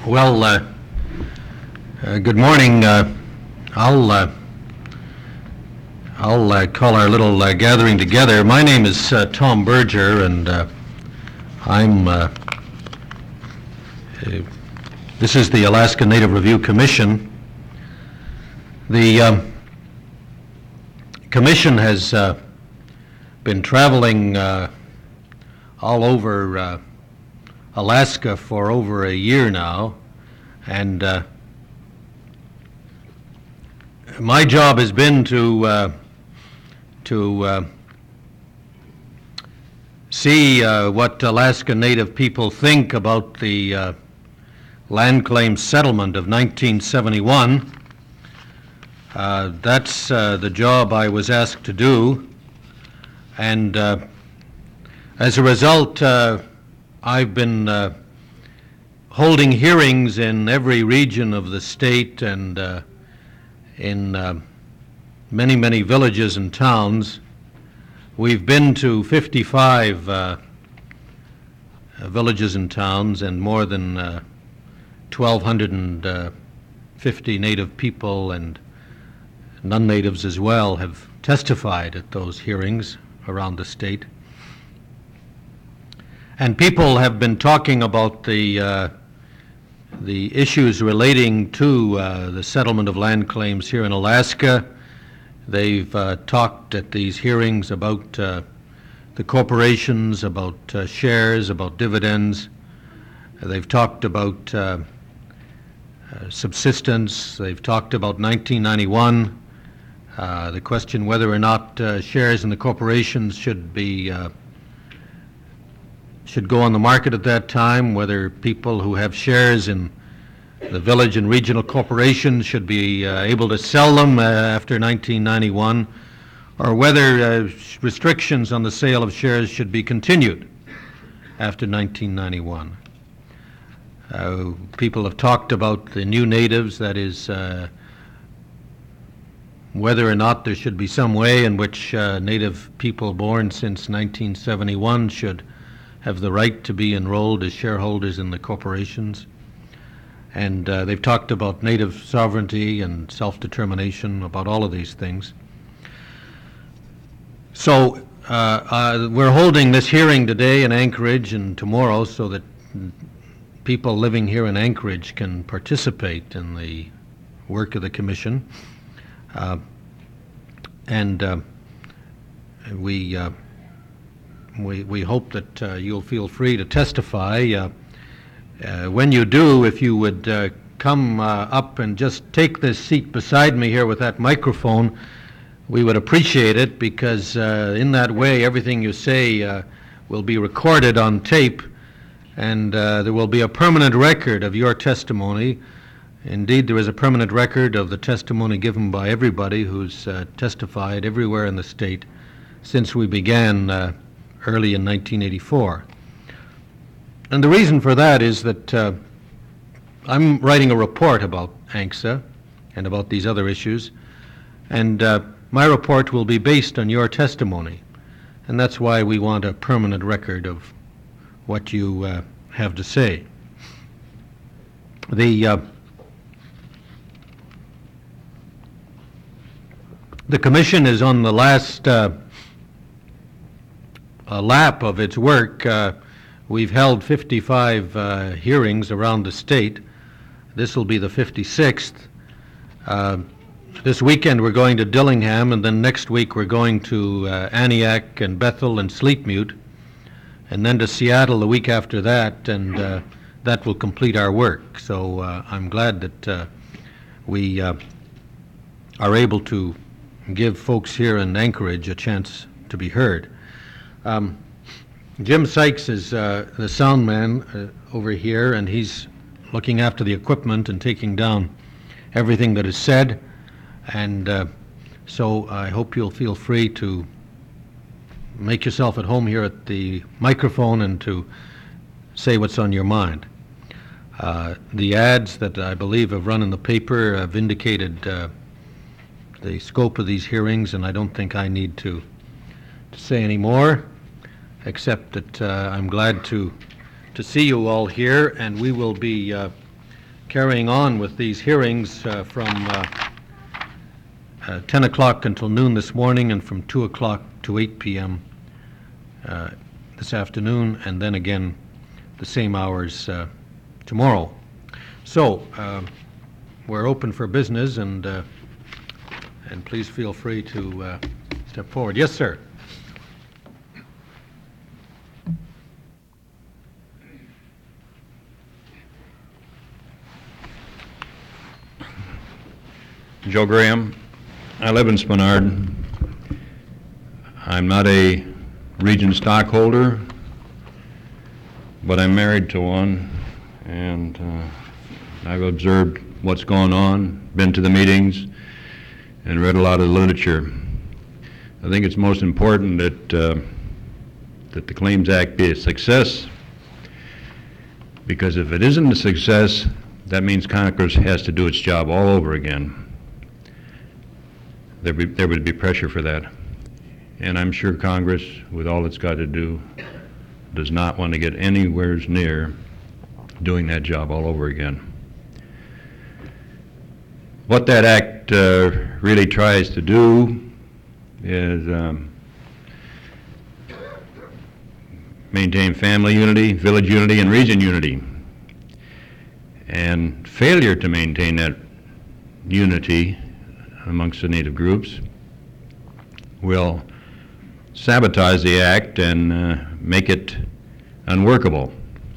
Well, good morning. I'll call our little gathering together. My name is Tom Berger, and this is the Alaska Native Review Commission. The Commission has been traveling all over Alaska for over a year now, and my job has been to see what Alaska Native people think about the land claim settlement of 1971. That's the job I was asked to do, and as a result, I've been holding hearings in every region of the state and in many, many villages and towns. We've been to 55 villages and towns, and more than 1,250 Native people and non-natives as well have testified at those hearings around the state. And people have been talking about the issues relating to the settlement of land claims here in Alaska. They've talked at these hearings about the corporations, about shares, about dividends. They've talked about subsistence. They've talked about 1991, the question whether or not shares in the corporations should go on the market at that time, whether people who have shares in the village and regional corporations should be able to sell them after 1991, or whether restrictions on the sale of shares should be continued after 1991. People have talked about the new natives, that is, whether or not there should be some way in which Native people born since 1971 should have the right to be enrolled as shareholders in the corporations. And they've talked about Native sovereignty and self-determination, about all of these things. So we're holding this hearing today in Anchorage and tomorrow so that people living here in Anchorage can participate in the work of the Commission. We hope that you'll feel free to testify. When you do, if you would come up and just take this seat beside me here with that microphone, we would appreciate it, because in that way everything you say will be recorded on tape, and there will be a permanent record of your testimony. Indeed, there is a permanent record of the testimony given by everybody who's testified everywhere in the state since we began early in 1984. And the reason for that is that I'm writing a report about ANCSA and about these other issues, and my report will be based on your testimony, and that's why we want a permanent record of what you have to say. The Commission is on the last lap of its work. We've held 55 hearings around the state. This will be the 56th. This weekend we're going to Dillingham, and then next week we're going to Aniak and Bethel and Sleepmute, and then to Seattle the week after that, and that will complete our work. So I'm glad that we are able to give folks here in Anchorage a chance to be heard. Jim Sykes is the sound man over here, and he's looking after the equipment and taking down everything that is said. And so I hope you'll feel free to make yourself at home here at the microphone and to say what's on your mind. The ads that I believe have run in the paper have indicated the scope of these hearings, and I don't think I need to say any more, except that I'm glad to see you all here, and we will be carrying on with these hearings from 10 o'clock until noon this morning and from 2 o'clock to 8 p.m. This afternoon, and then again the same hours tomorrow. So we're open for business, and please feel free to step forward. Yes, sir. Joe Graham. I live in Spenard. I'm not a Region stockholder, but I'm married to one, and I've observed what's going on, been to the meetings, and read a lot of the literature. I think it's most important that that the Claims Act be a success, because if it isn't a success, that means Congress has to do its job all over again. There would be pressure for that. And I'm sure Congress, with all it's got to do, does not want to get anywhere near doing that job all over again. What that act really tries to do is maintain family unity, village unity, and region unity. And failure to maintain that unity amongst the Native groups will sabotage the act and make it unworkable.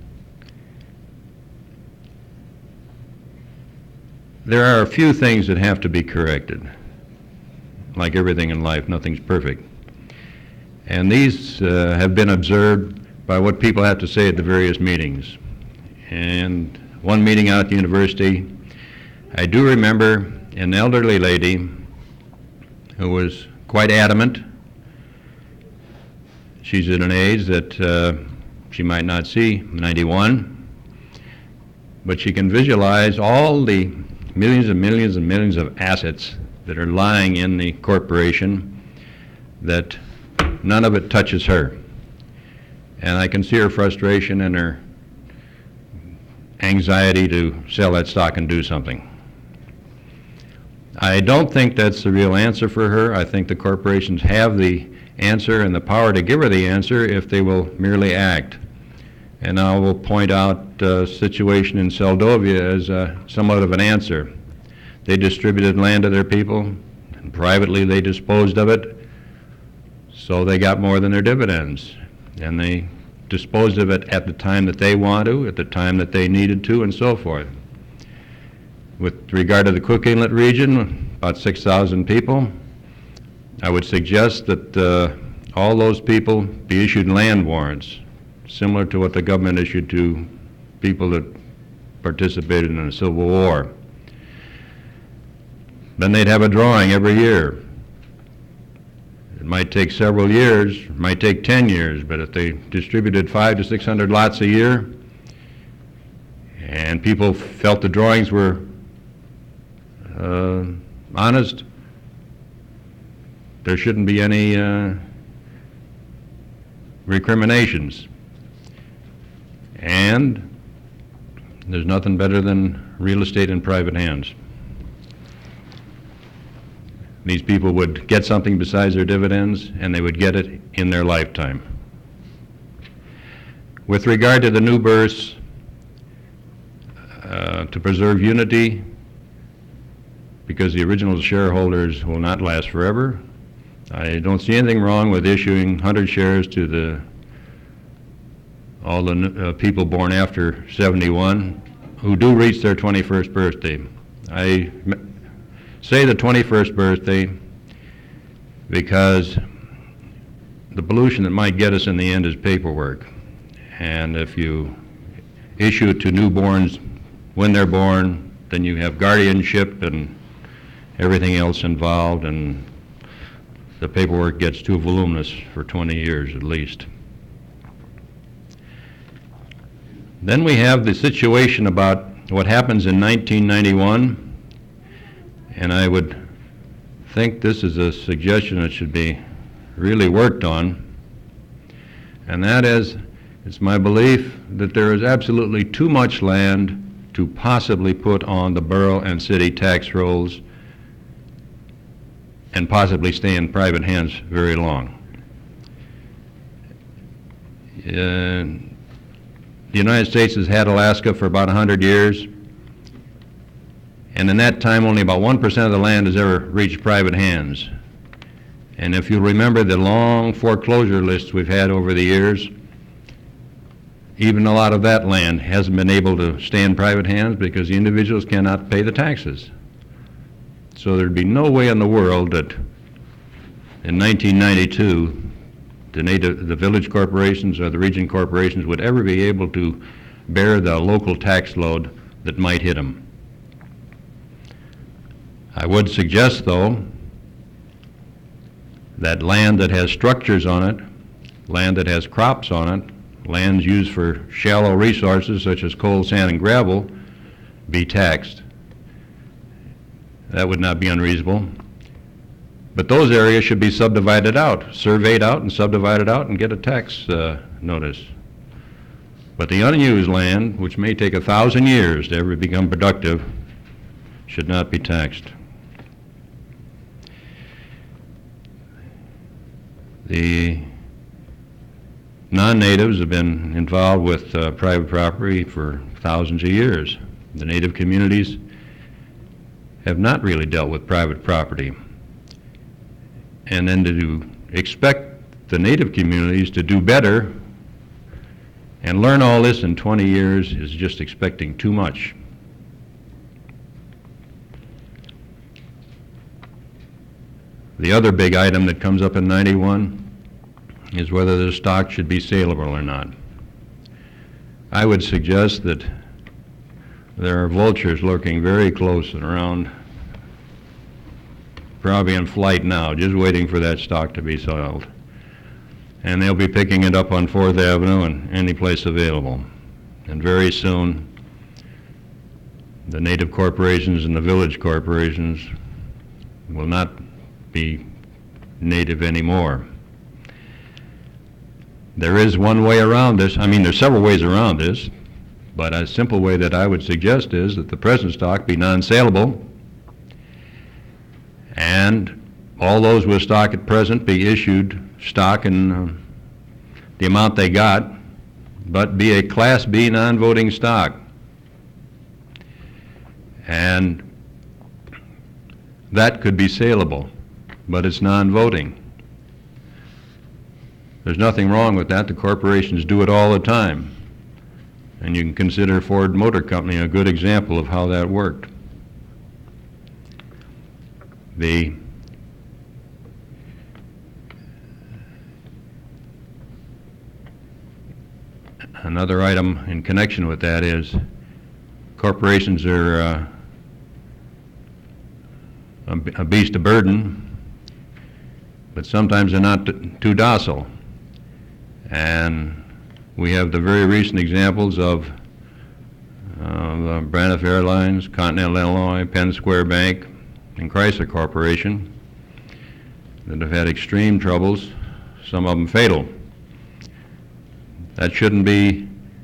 There are a few things that have to be corrected. Like everything in life, nothing's perfect. And these have been observed by what people have to say at the various meetings. And one meeting out at the university, I do remember an elderly lady who was quite adamant. She's at an age that she might not see, 91, but she can visualize all the millions and millions and millions of assets that are lying in the corporation, that none of it touches her. And I can see her frustration and her anxiety to sell that stock and do something. I don't think that's the real answer for her. I think the corporations have the answer and the power to give her the answer if they will merely act. And I will point out the situation in Seldovia as somewhat of an answer. They distributed land to their people, and privately they disposed of it, so they got more than their dividends. And they disposed of it at the time that they want to, at the time that they needed to, and so forth. With regard to the Cook Inlet region, about 6,000 people, I would suggest that all those people be issued land warrants, similar to what the government issued to people that participated in the Civil War. Then they'd have a drawing every year. It might take several years, it might take 10 years, but if they distributed 500 to 600 lots a year, and people felt the drawings were honest, there shouldn't be any recriminations. And there's nothing better than real estate in private hands. These people would get something besides their dividends, and they would get it in their lifetime. With regard to the new births, to preserve unity, because the original shareholders will not last forever, I don't see anything wrong with issuing 100 shares to all the people born after 71 who do reach their 21st birthday. I say the 21st birthday because the pollution that might get us in the end is paperwork. And if you issue it to newborns when they're born, then you have guardianship and everything else involved, and the paperwork gets too voluminous for 20 years at least. Then we have the situation about what happens in 1991, and I would think this is a suggestion that should be really worked on, and that is, it's my belief that there is absolutely too much land to possibly put on the borough and city tax rolls and possibly stay in private hands very long. The United States has had Alaska for about 100 years, and in that time only about 1% of the land has ever reached private hands. And if you remember the long foreclosure lists we've had over the years, even a lot of that land hasn't been able to stay in private hands because the individuals cannot pay the taxes. So there'd be no way in the world that in 1992 the village corporations or the region corporations would ever be able to bear the local tax load that might hit them. I would suggest, though, that land that has structures on it, land that has crops on it, lands used for shallow resources such as coal, sand, and gravel, be taxed. That would not be unreasonable. But those areas should be subdivided out, surveyed out and subdivided out and get a tax notice. But the unused land, which may take 1,000 years to ever become productive, should not be taxed. The non-natives have been involved with private property for thousands of years. The native communities have not really dealt with private property. And then to expect the native communities to do better and learn all this in 20 years is just expecting too much. The other big item that comes up in 91 is whether the stock should be saleable or not. I would suggest that there are vultures lurking very close and around, probably in flight now, just waiting for that stock to be sold. And they'll be picking it up on 4th Avenue and any place available. And very soon, the native corporations and the village corporations will not be native anymore. There is one way around this. I mean, there's several ways around this, but a simple way that I would suggest is that the present stock be non-saleable, and all those with stock at present be issued stock in the amount they got, but be a Class B non-voting stock. And that could be saleable, but it's non-voting. There's nothing wrong with that. The corporations do it all the time. And you can consider Ford Motor Company a good example of how that worked. Another item in connection with that is corporations are a beast of burden, but sometimes they're not too docile. And we have the very recent examples of Braniff Airlines, Continental Illinois, Penn Square Bank, and Chrysler Corporation that have had extreme troubles, some of them fatal. That shouldn't be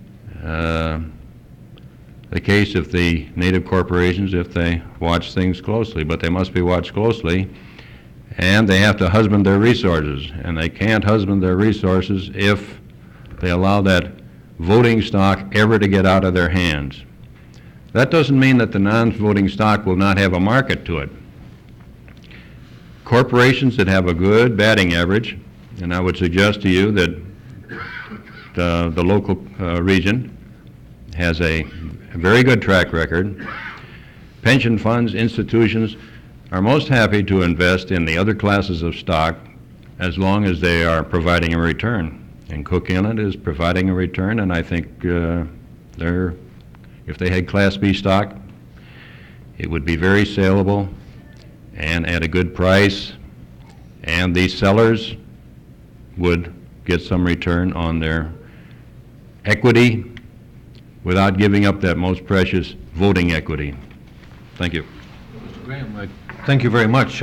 the case if the native corporations, if they watch things closely, but they must be watched closely, and they have to husband their resources, and they can't husband their resources if they allow that voting stock ever to get out of their hands. That doesn't mean that the non-voting stock will not have a market to it. Corporations that have a good batting average, and I would suggest to you that the local region has a very good track record. Pension funds, institutions are most happy to invest in the other classes of stock as long as they are providing a return. And Cook Inlet is providing a return, and I think if they had Class B stock, it would be very saleable and at a good price, and these sellers would get some return on their equity without giving up that most precious voting equity. Thank you. Mr. Graham, thank you very much.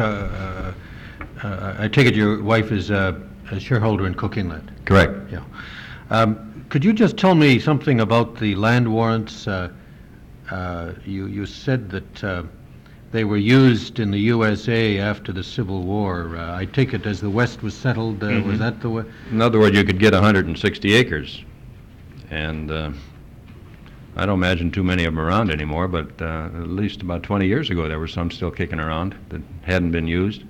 I take it your wife is a shareholder in Cook Inlet? Correct. Yeah. Could you just tell me something about the land warrants? You said that they were used in the USA after the Civil War. I take it as the West was settled, was that the way? In other words, you could get 160 acres. And I don't imagine too many of them around anymore, but at least about 20 years ago there were some still kicking around that hadn't been used.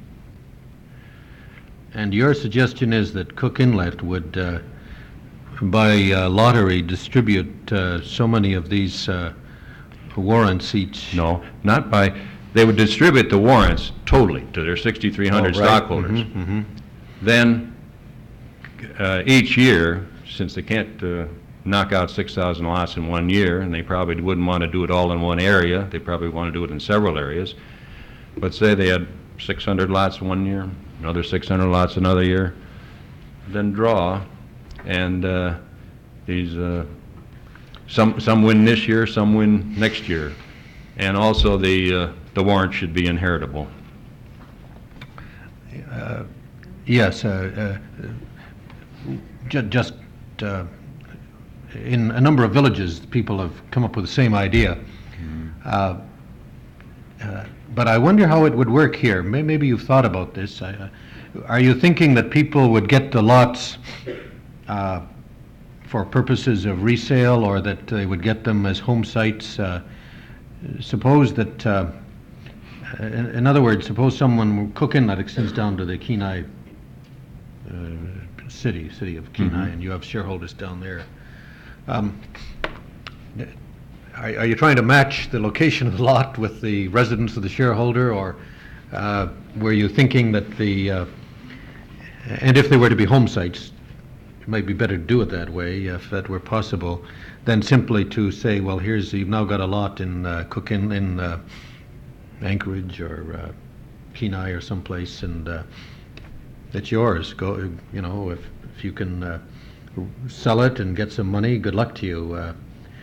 And your suggestion is that Cook Inlet would, by lottery, distribute so many of these warrants each? No, not by, they would distribute the warrants totally to their 6,300 stockholders. Then each year, since they can't knock out 6,000 lots in 1 year, and they probably wouldn't want to do it all in one area, they probably want to do it in several areas, but say they had 600 lots 1 year, another 600 lots another year, then draw, and these some win this year, some win next year, and also the warrant should be inheritable. Yes, just in a number of villages, people have come up with the same idea. But I wonder how it would work here. Maybe you've thought about this. Are you thinking that people would get the lots for purposes of resale, or that they would get them as home sites? Suppose that, in other words, suppose someone, Cook Inlet extends down to the Kenai city of Kenai, and you have shareholders down there. Are you trying to match the location of the lot with the residence of the shareholder, or were you thinking that and if they were to be home sites, it might be better to do it that way if that were possible, than simply to say, well, you've now got a lot in in Anchorage or Kenai or someplace, and it's yours. Go, if you can sell it and get some money, good luck to you.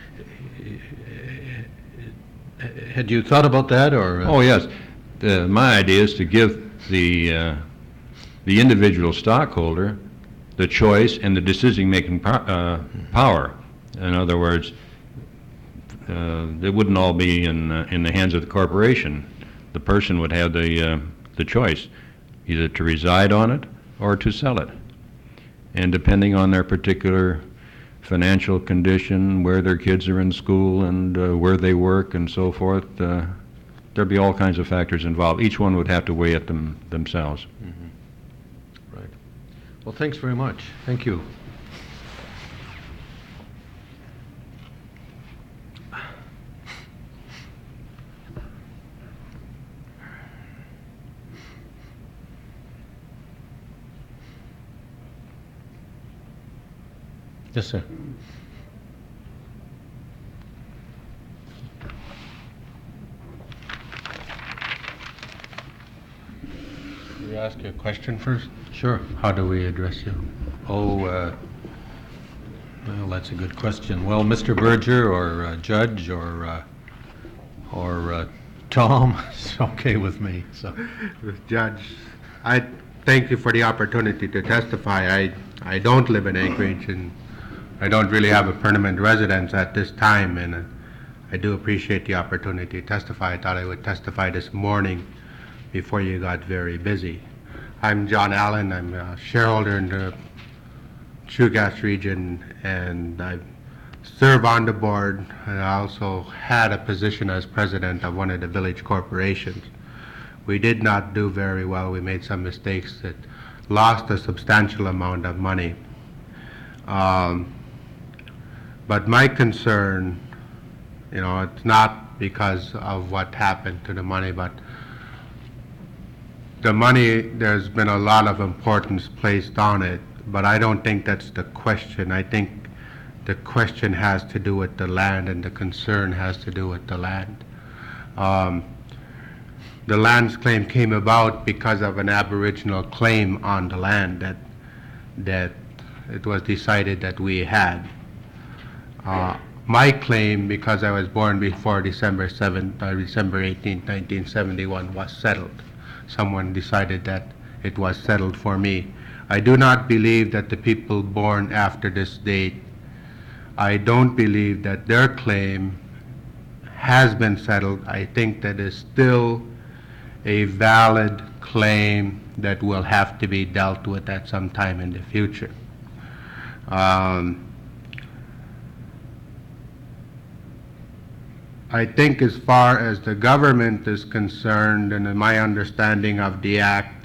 Had you thought about that, or? Oh yes, my idea is to give the individual stockholder the choice and the decision-making power. In other words, it wouldn't all be in the hands of the corporation. The person would have the choice, either to reside on it or to sell it. And depending on their particular financial condition, where their kids are in school, and where they work, and so forth, there'd be all kinds of factors involved. Each one would have to weigh it themselves. Right. Well, thanks very much. Thank you. Yes, sir. Can we ask you a question first? Sure. How do we address you? Oh, well, that's a good question. Well, Mr. Berger, or Judge, or Tom, it's okay with me. So, Judge, I thank you for the opportunity to testify. I don't live in Anchorage, and I don't really have a permanent residence at this time, and I do appreciate the opportunity to testify. I thought I would testify this morning before you got very busy. I'm John Allen. I'm a shareholder in the Chugach region, and I serve on the board, and I also had a position as president of one of the village corporations. We did not do very well. We made some mistakes that lost a substantial amount of money. But my concern, it's not because of what happened to the money, but the money, there's been a lot of importance placed on it, but I don't think that's the question. I think the question has to do with the land, and the concern has to do with the land. The land's claim came about because of an Aboriginal claim on the land that it was decided that we had. My claim, because I was born before December 18th, 1971, was settled. Someone decided that it was settled for me. I do not believe that the people born after this date, I don't believe that their claim has been settled, I think that is still a valid claim that will have to be dealt with at some time in the future. I think as far as the government is concerned, and in my understanding of the act,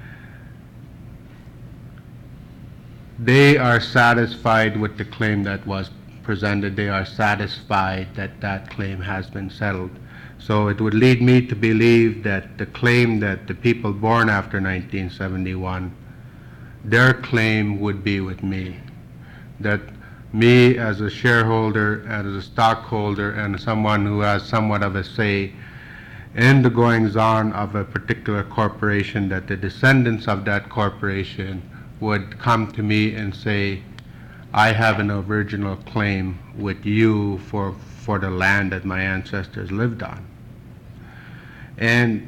they are satisfied with the claim that was presented. They are satisfied that that claim has been settled. So it would lead me to believe that the claim that the people born after 1971, their claim would be with me. That me as a shareholder and as a stockholder and someone who has somewhat of a say in the goings-on of a particular corporation, that the descendants of that corporation would come to me and say, I have an original claim with you for the land that my ancestors lived on. And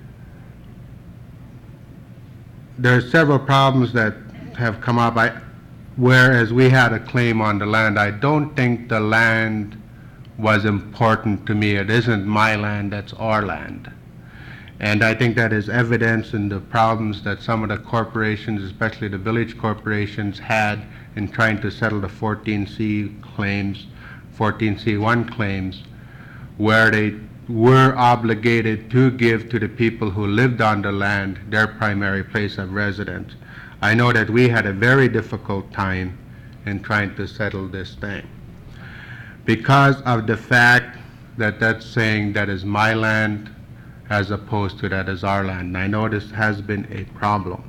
there are several problems that have come up. Whereas we had a claim on the land, I don't think the land was important to me. It isn't my land, that's our land. And I think that is evidence in the problems that some of the corporations, especially the village corporations, had in trying to settle the 14C claims, 14C1 claims, where they were obligated to give to the people who lived on the land their primary place of residence. I know that we had a very difficult time in trying to settle this thing because of the fact that that's saying that is my land as opposed to that is our land. And I know this has been a problem.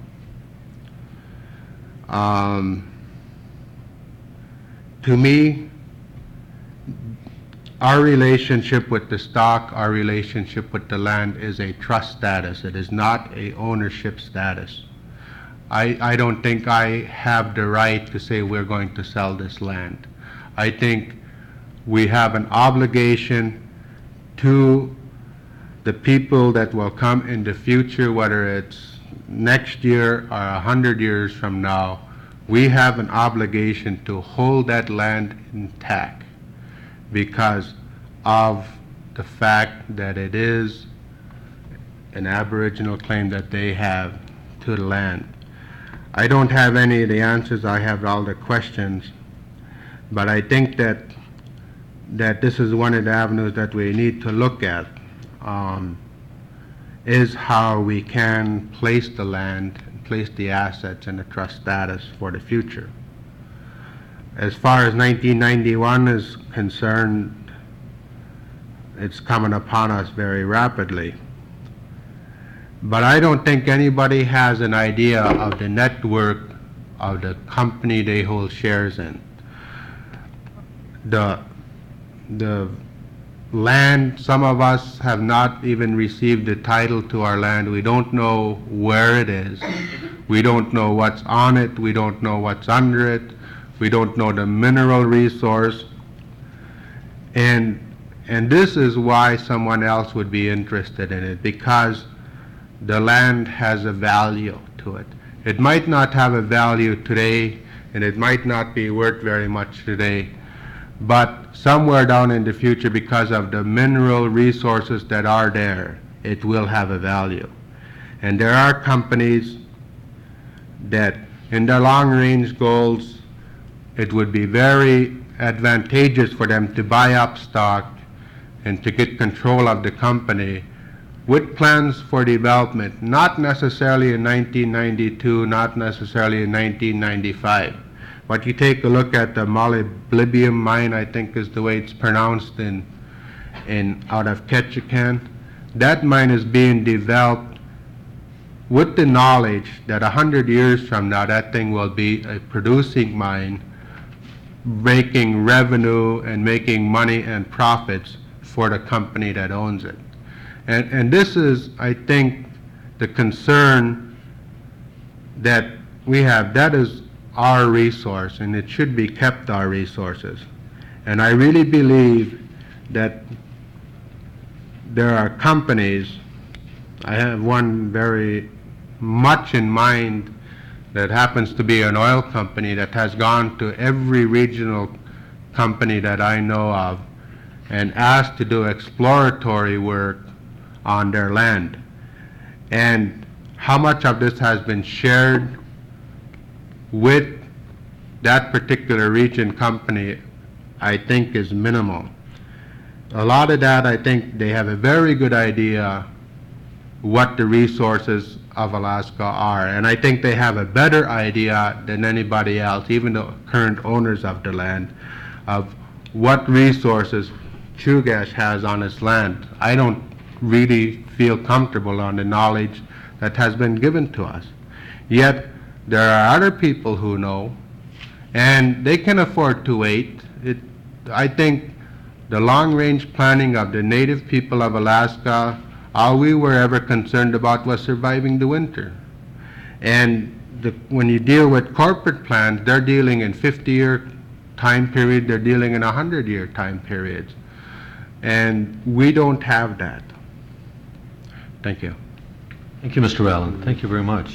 To me, our relationship with the stock, our relationship with the land is a trust status. It is not a ownership status. I don't think I have the right to say we're going to sell this land. I think we have an obligation to the people that will come in the future, whether it's next year or 100 years from now. We have an obligation to hold that land intact because of the fact that it is an Aboriginal claim that they have to the land. I don't have any of the answers, I have all the questions, but I think that this is one of the avenues that we need to look at, is how we can place the land, place the assets in a trust status for the future. As far as 1991 is concerned, it's coming upon us very rapidly. But I don't think anybody has an idea of the network of the company they hold shares in. The land, some of us have not even received the title to our land. We don't know where it is. We don't know what's on it. We don't know what's under it. We don't know the mineral resource. And this is why someone else would be interested in it, because the land has a value to it. It might not have a value today, and it might not be worth very much today, but somewhere down in the future, because of the mineral resources that are there, it will have a value. And there are companies that in their long-range goals, it would be very advantageous for them to buy up stock and to get control of the company with plans for development, not necessarily in 1992, not necessarily in 1995. But you take a look at the molybdenum mine, I think is the way it's pronounced, out of Ketchikan. That mine is being developed with the knowledge that 100 years from now that thing will be a producing mine, making revenue and making money and profits for the company that owns it. And this is, I think, the concern that we have. That is our resource, and it should be kept our resources. And I really believe that there are companies, I have one very much in mind that happens to be an oil company that has gone to every regional company that I know of and asked to do exploratory work on their land. And how much of this has been shared with that particular region company, I think is minimal. A lot of that, I think they have a very good idea what the resources of Alaska are. And I think they have a better idea than anybody else, even the current owners of the land, of what resources Chugach has on its land. I don't really feel comfortable on the knowledge that has been given to us. Yet, there are other people who know, and they can afford to wait. I think the long-range planning of the native people of Alaska, all we were ever concerned about was surviving the winter. And when you deal with corporate plans, they're dealing in 50-year time period, they're dealing in 100-year time periods. And we don't have that. Thank you. Thank you, Mr. Allen. Thank you very much.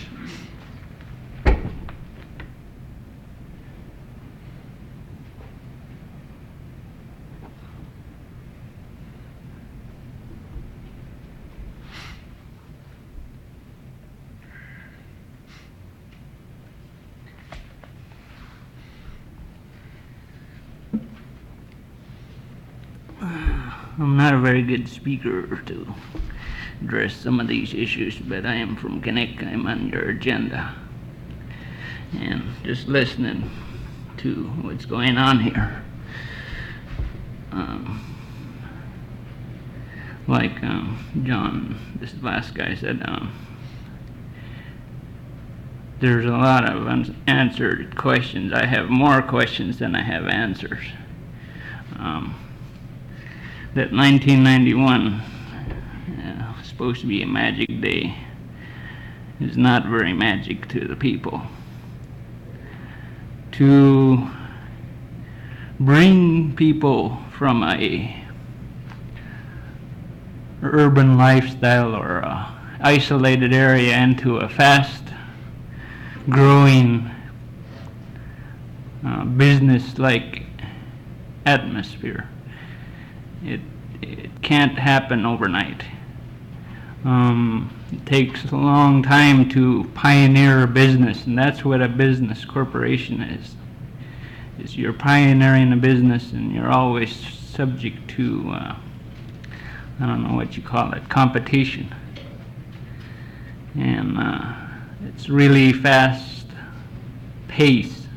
I'm not a very good speaker to address some of these issues, but I am from Connect. I'm on your agenda. And just listening to what's going on here. Like John, this last guy said, there's a lot of unanswered questions. I have more questions than I have answers. That 1991 was supposed to be a magic day is not very magic to the people. To bring people from a urban lifestyle or a isolated area into a fast growing business-like atmosphere. It can't happen overnight. It takes a long time to pioneer a business, and that's what a business corporation is you're pioneering a business, and you're always subject to, I don't know what you call it, competition. And it's really fast pace.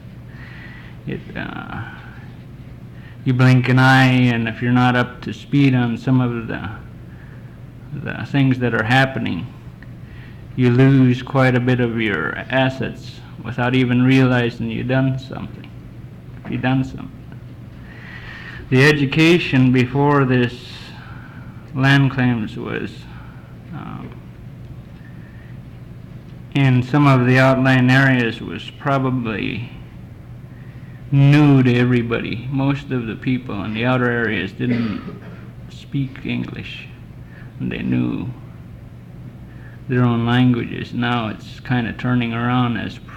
You blink an eye, and if you're not up to speed on some of the things that are happening, you lose quite a bit of your assets without even realizing you've done something. The education before this land claims was in some of the outlying areas was probably new to everybody. Most of the people in the outer areas didn't speak English, and they knew their own languages. Now it's kind of turning around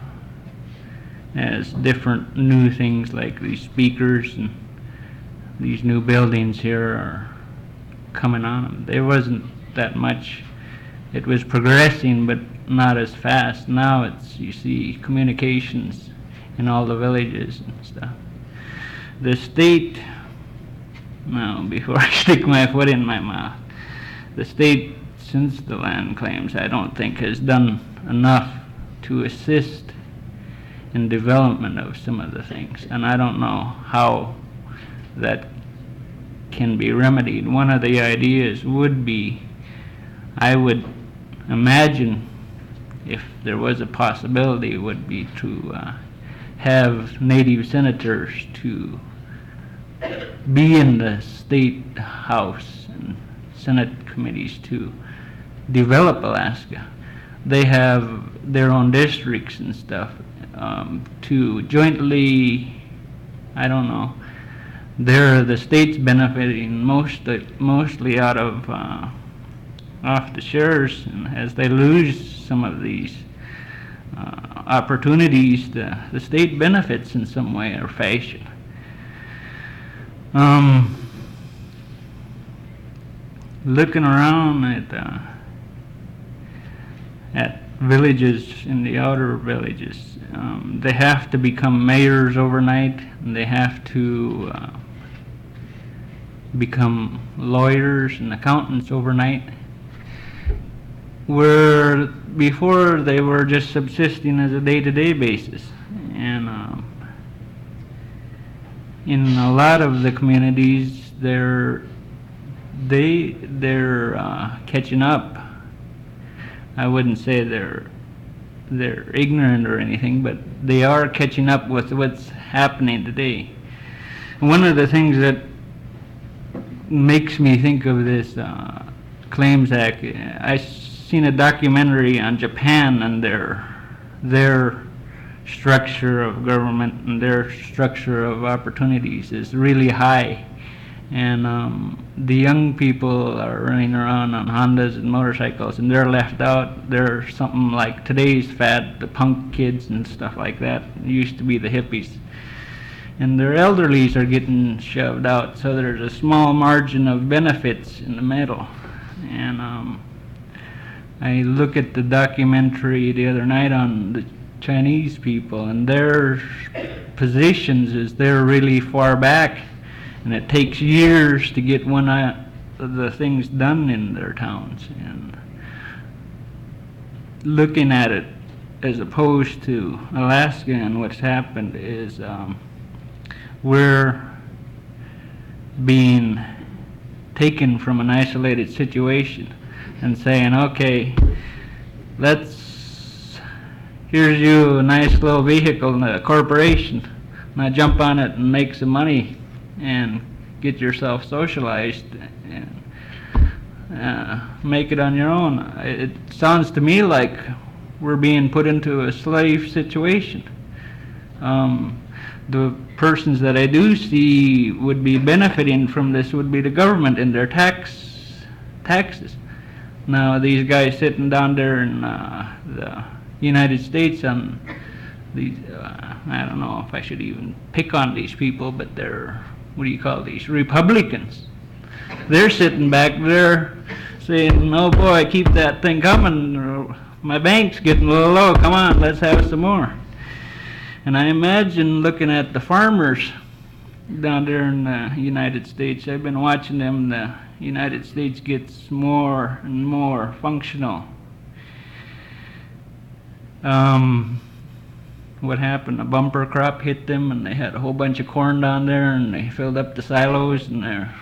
as different new things like these speakers and these new buildings here are coming on them. There wasn't that much. It was progressing, but not as fast. Now it's, you see, communications in all the villages and stuff. The state, now before I stick my foot in my mouth, the state, since the land claims, I don't think has done enough to assist in development of some of the things, and I don't know how that can be remedied. One of the ideas would be, I would imagine, if there was a possibility, would be to have native senators to be in the state house and senate committees to develop Alaska. They have their own districts and stuff, to jointly, I don't know, the state's benefiting mostly out of off the shares, and as they lose some of these opportunities, the state benefits in some way or fashion. looking around at villages in the outer villages, they have to become mayors overnight, and they have to become lawyers and accountants overnight, where before they were just subsisting as a day-to-day basis. And in a lot of the communities, they're catching up. I wouldn't say they're ignorant or anything, but they are catching up with what's happening today. One of the things that makes me think of this Claims Act, I seen a documentary on Japan and their structure of government and their structure of opportunities is really high. And the young people are running around on Hondas and motorcycles, and they're left out. They're something like today's fad, the punk kids and stuff like that. It used to be the hippies. And their elderlies are getting shoved out, so there's a small margin of benefits in the middle. And I look at the documentary the other night on the Chinese people, and their positions is they're really far back, and it takes years to get one of the things done in their towns. And looking at it as opposed to Alaska and what's happened is we're being taken from an isolated situation and saying, okay, here's you a nice little vehicle in a corporation, now jump on it and make some money and get yourself socialized and make it on your own. It sounds to me like we're being put into a slave situation. The persons that I do see would be benefiting from this would be the government and their taxes. Now these guys sitting down there in the United States on these, I don't know if I should even pick on these people, but they're, what do you call these, Republicans. They're sitting back there saying, oh boy, keep that thing coming, my bank's getting a little low, come on, let's have some more. And I imagine looking at the farmers down there in the United States, I've been watching them, the United States gets more and more functional. What happened? A bumper crop hit them, and they had a whole bunch of corn down there, and they filled up the silos, and they're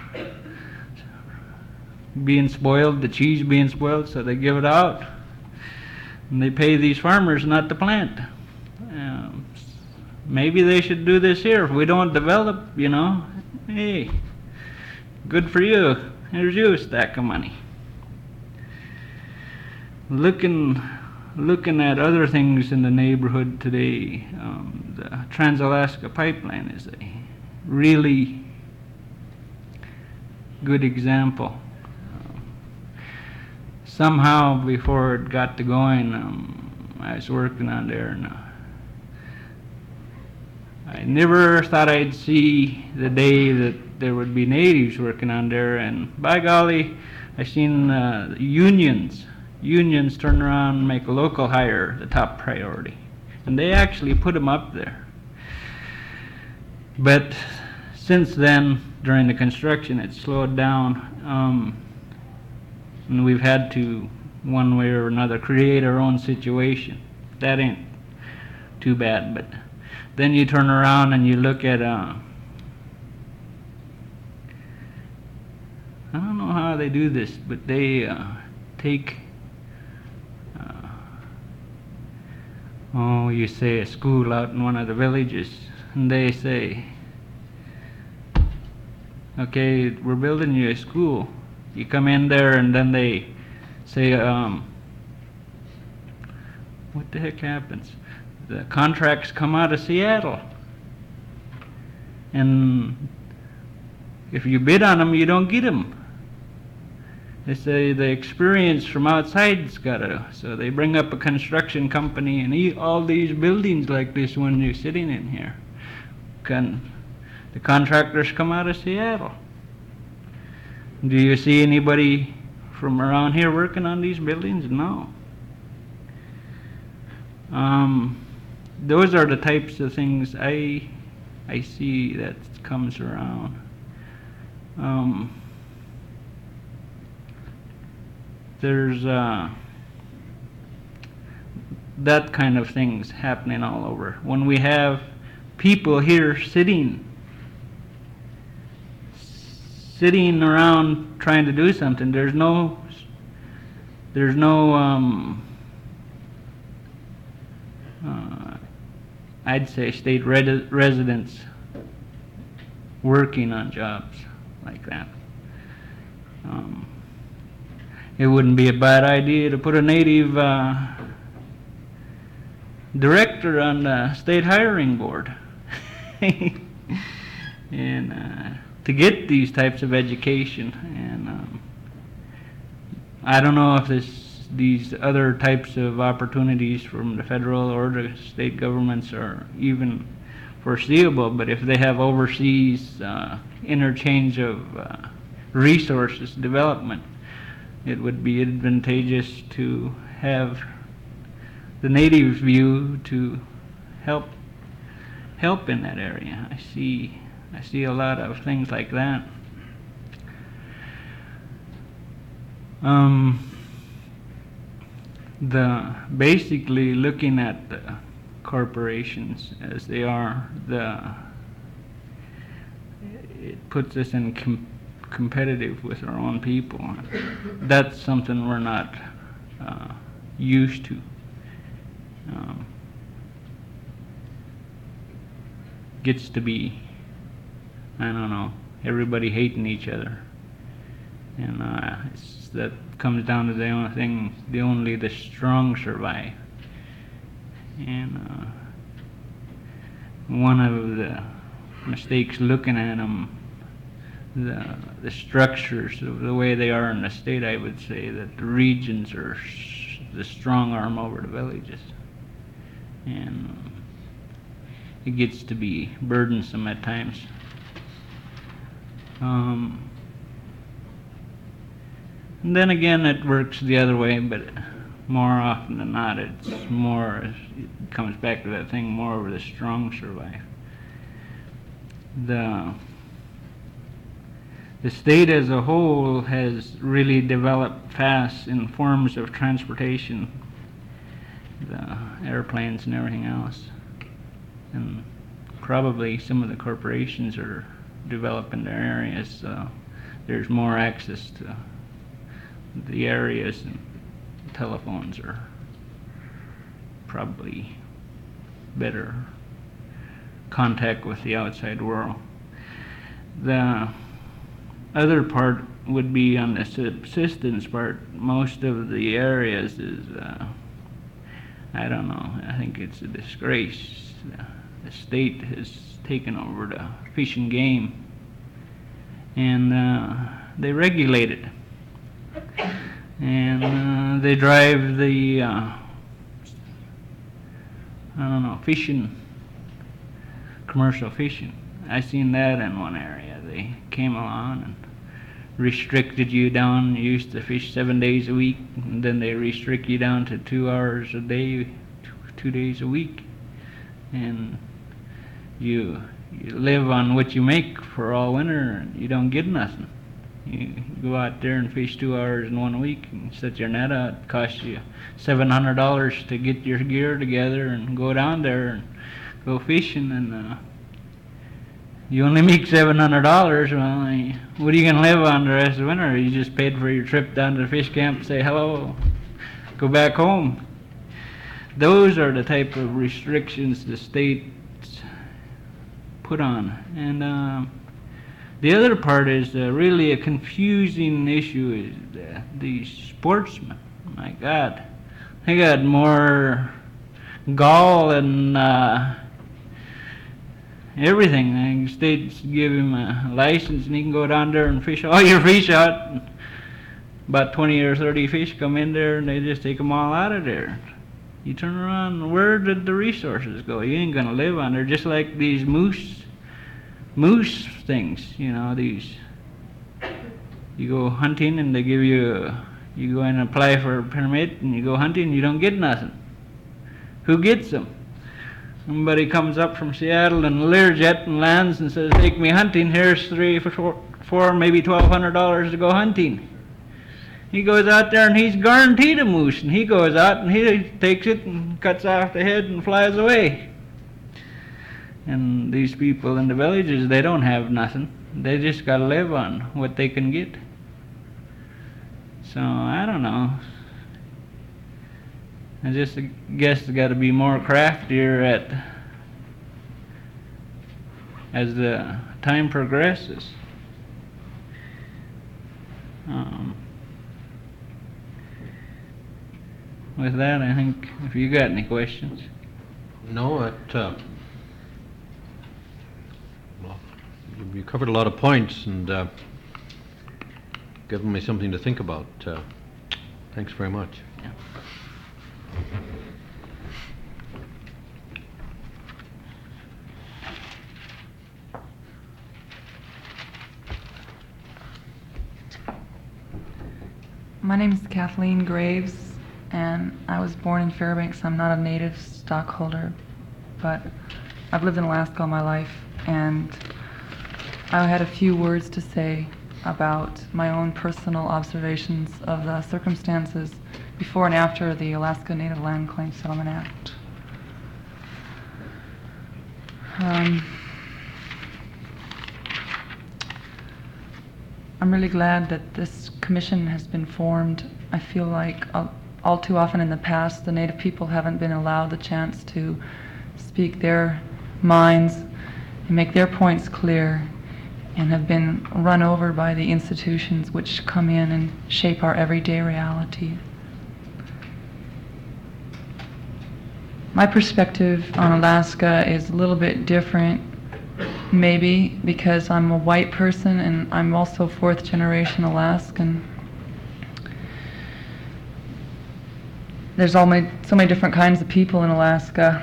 being spoiled, the cheese being spoiled, so they give it out. And they pay these farmers not to plant. Maybe they should do this here. If we don't develop, you know, hey, good for you. Here's you a stack of money. Looking at other things in the neighborhood today, the Trans-Alaska Pipeline is a really good example. Somehow, before it got to going, I was working on there, and I never thought I'd see the day that there would be natives working on there, and by golly, I seen unions turn around and make a local hire the top priority. And they actually put them up there. But since then, during the construction, it slowed down. And we've had to, one way or another, create our own situation. That ain't too bad, but then you turn around and you look at, I don't know how they do this, but they take, you say a school out in one of the villages, and they say, okay, we're building you a school. You come in there, and then they say, what the heck happens? The contracts come out of Seattle, and if you bid on them, you don't get them. They say the experience from outside's gotta, so they bring up a construction company, and all these buildings like this one you're sitting in here, the contractors come out of Seattle. Do you see anybody from around here working on these buildings? No. Those are the types of things I see that comes around. There's that kind of things happening all over. When we have people here sitting around trying to do something, there's no I'd say state residents working on jobs like that. It wouldn't be a bad idea to put a native director on the state hiring board and to get these types of education. And I don't know if these other types of opportunities from the federal or the state governments are even foreseeable, but if they have overseas interchange of resources development, it would be advantageous to have the native view to help in that area. I see a lot of things like that. Basically looking at the corporations as they are, it puts us in competitive with our own people. That's something we're not used to. Gets to be, I don't know, everybody hating each other, and that comes down to the only thing: only the strong survive. And one of the mistakes looking at them, the structures of the way they are in the state, I would say that the regions are the strong arm over the villages, and it gets to be burdensome at times. And then again, it works the other way, but more often than not, it comes back to that thing, more of the strong survive. The state as a whole has really developed fast in forms of transportation, the airplanes and everything else. And probably some of the corporations are developing their areas, so there's more access to the areas, and telephones are probably better contact with the outside world. The other part would be on the subsistence part. Most of the areas is, I don't know, I think it's a disgrace. The state has taken over the fish and game, and they regulate it. And they drive the, commercial fishing. I seen that in one area. They came along and restricted you down. You used to fish 7 days a week, and then they restrict you down to 2 hours a day, 2 days a week. And you live on what you make for all winter, and you don't get nothing. You go out there and fish 2 hours in 1 week and set your net out. It costs you $700 to get your gear together and go down there and go fishing, and you only make $700. Well, what are you going to live on the rest of the winter? You just paid for your trip down to the fish camp, say hello, go back home. Those are the type of restrictions the state put on. And the other part is really a confusing issue is these sportsmen. My God, they got more gall and everything. The states give him a license and he can go down there and fish all your fish out. And about 20 or 30 fish come in there and they just take them all out of there. You turn around, where did the resources go? You ain't gonna live on there. Just like these moose things, these You go hunting and they give you, you go and apply for a permit and you go hunting, you don't get nothing. Who gets them? Somebody comes up from Seattle and Learjet and lands and says, take me hunting, here's $400, maybe $1,200 to go hunting. He goes out there and he's guaranteed a moose, and he goes out and he takes it and cuts off the head and flies away. And these people in the villages, they don't have nothing. They just gotta live on what they can get. So, I don't know. I just guess there's gotta be more craftier as the time progresses. With that, I think, if you got any questions. No, well, you covered a lot of points and given me something to think about. Thanks very much. Yeah. My name is Kathleen Graves, and I was born in Fairbanks. I'm not a native stockholder, but I've lived in Alaska all my life, and I had a few words to say about my own personal observations of the circumstances before and after the Alaska Native Land Claims Settlement Act. I'm really glad that this commission has been formed. I feel like all too often in the past, the Native people haven't been allowed the chance to speak their minds and make their points clear, and have been run over by the institutions which come in and shape our everyday reality. My perspective on Alaska is a little bit different, maybe because I'm a white person and I'm also fourth generation Alaskan. There's so many different kinds of people in Alaska,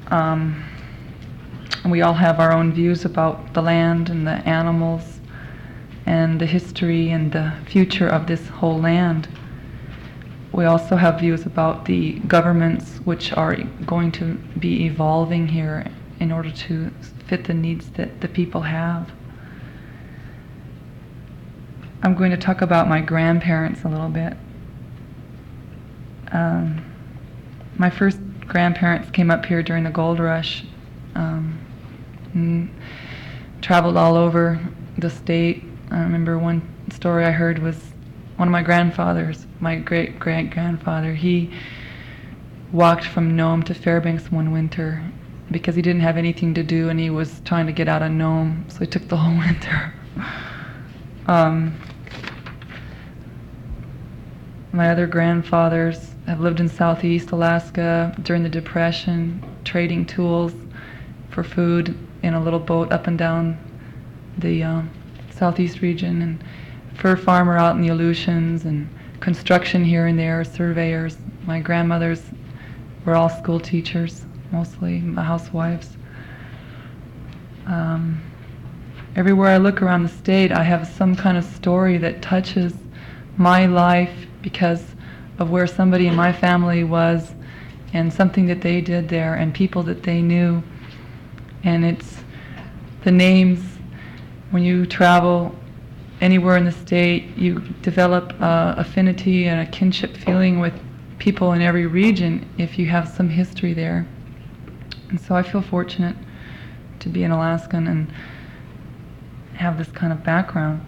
and we all have our own views about the land and the animals and the history and the future of this whole land. We also have views about the governments which are going to be evolving here in order to fit the needs that the people have. I'm going to talk about my grandparents a little bit. My first grandparents came up here during the gold rush, and traveled all over the state. I remember one story I heard was one of my grandfathers, my great-great-grandfather, he walked from Nome to Fairbanks one winter because he didn't have anything to do and he was trying to get out of Nome, so he took the whole winter. My other grandfathers have lived in Southeast Alaska during the Depression, trading tools for food in a little boat up and down the Southeast region, and fur farmer out in the Aleutians, and construction here and there, surveyors. My grandmothers were all school teachers, mostly housewives. Everywhere I look around the state, I have some kind of story that touches my life because of where somebody in my family was and something that they did there and people that they knew. And it's the names. When you travel anywhere in the state, you develop affinity and a kinship feeling with people in every region if you have some history there. And so I feel fortunate to be an Alaskan and have this kind of background.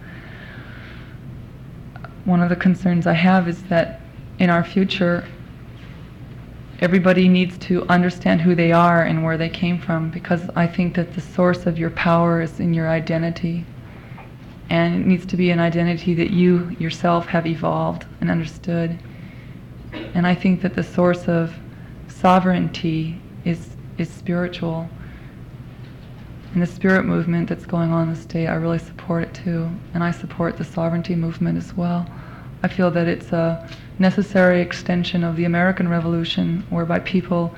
One of the concerns I have is that in our future, everybody needs to understand who they are and where they came from, because I think that the source of your power is in your identity. And it needs to be an identity that you yourself have evolved and understood. And I think that the source of sovereignty is spiritual. And the spirit movement that's going on in the state, I really support it too. And I support the sovereignty movement as well. I feel that it's a necessary extension of the American Revolution, whereby people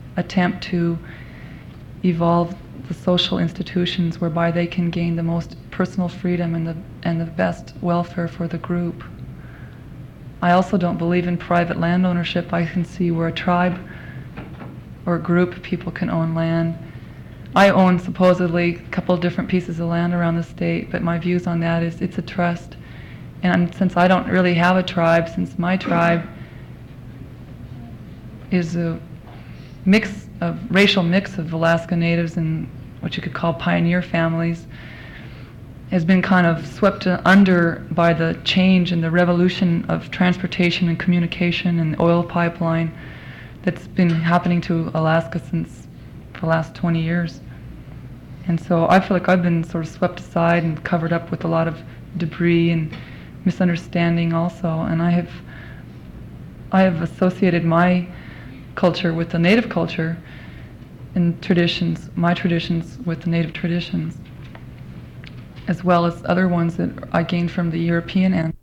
attempt to evolve the social institutions whereby they can gain the most personal freedom and the best welfare for the group. I also don't believe in private land ownership. I can see where a tribe or a group of people can own land. I own supposedly a couple of different pieces of land around the state, but my views on that is it's a trust. And since I don't really have a tribe, since my tribe is a racial mix of Alaska Natives and what you could call pioneer families, has been kind of swept under by the change and the revolution of transportation and communication and oil pipeline that's been happening to Alaska since the last 20 years. And so I feel like I've been sort of swept aside and covered up with a lot of debris and misunderstanding also. And I have associated my culture with the Native culture and traditions, my traditions with the Native traditions, as well as other ones that I gained from the European